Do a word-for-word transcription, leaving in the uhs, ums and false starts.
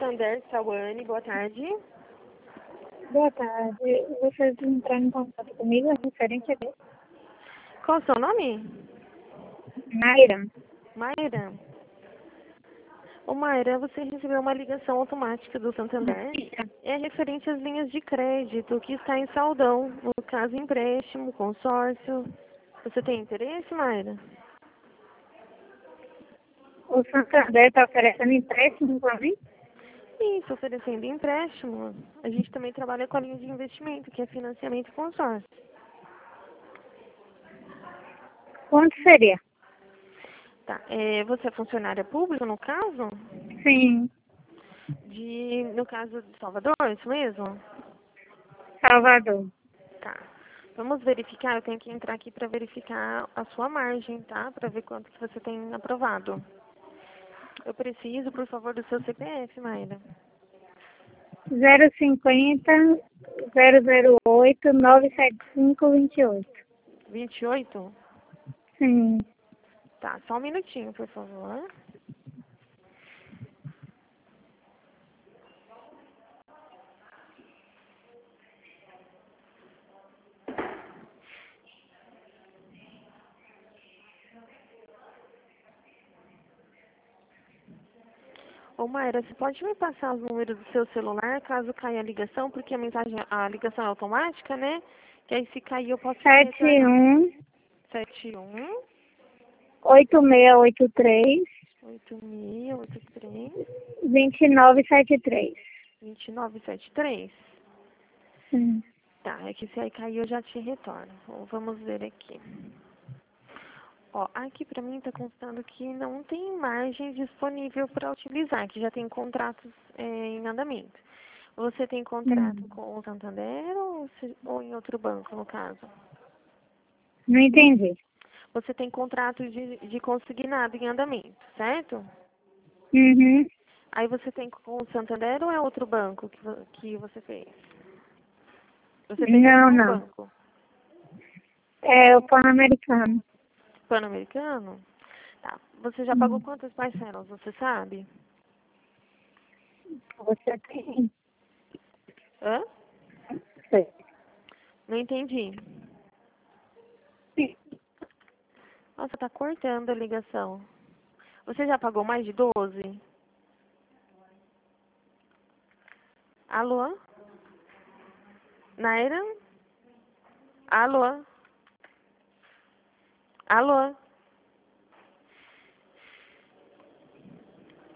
Santander, Sawane, boa tarde. Boa tarde. Vocês entraram em contato comigo, é referente a quê? Qual o seu nome? Naira. Mayra. Ô Mayra, você recebeu uma ligação automática do Santander. É referente às linhas de crédito que está em saldão, no caso empréstimo, consórcio. Você tem interesse, Mayra? O Santander está oferecendo empréstimo para mim? Isso, oferecendo empréstimo. A gente também trabalha com a linha de investimento, que é financiamento e consórcio. Quanto seria? Tá. É, você é funcionária pública, no caso? Sim. De, no caso de Salvador, é isso mesmo? Salvador. Tá. Vamos verificar, eu tenho que entrar aqui para verificar a sua margem, tá? Para ver quanto que você tem aprovado. Eu preciso, por favor, do seu C P F, Mayra. zero cinquenta, zero zero oito, nove sete cinco, vinte e oito. vinte e oito? Sim. Tá, só um minutinho, por favor. Ô Mayra, você pode me passar os números do seu celular caso caia a ligação, porque a mensagem, a ligação é automática, né? Que aí se cair eu posso te sete retornar. um, sete um oito seis oito três, oito seis oito três dois nove sete três. dois nove sete três. Sim. Tá, é que se aí cair eu já te retorno. Então, vamos ver aqui. Ó, aqui pra mim tá constando que não tem margem disponível para utilizar, que já tem contratos é, em andamento. Você tem contrato Hum. com o Santander ou, se- ou em outro banco, no caso? Não entendi. Você tem contrato de, de consignado em andamento, certo? Uhum. Aí você tem com o Santander ou é outro banco que, vo- que você fez? Você fez em Não, qual não. banco? É o Pan-Americano. Pan-Americano? Tá. Você já pagou Hum. quantas parcelas, você sabe? Você tem. Hã? Sei. Não entendi. Nossa, tá cortando a ligação. Você já pagou mais de doze? Alô? Naira? Alô? Alô?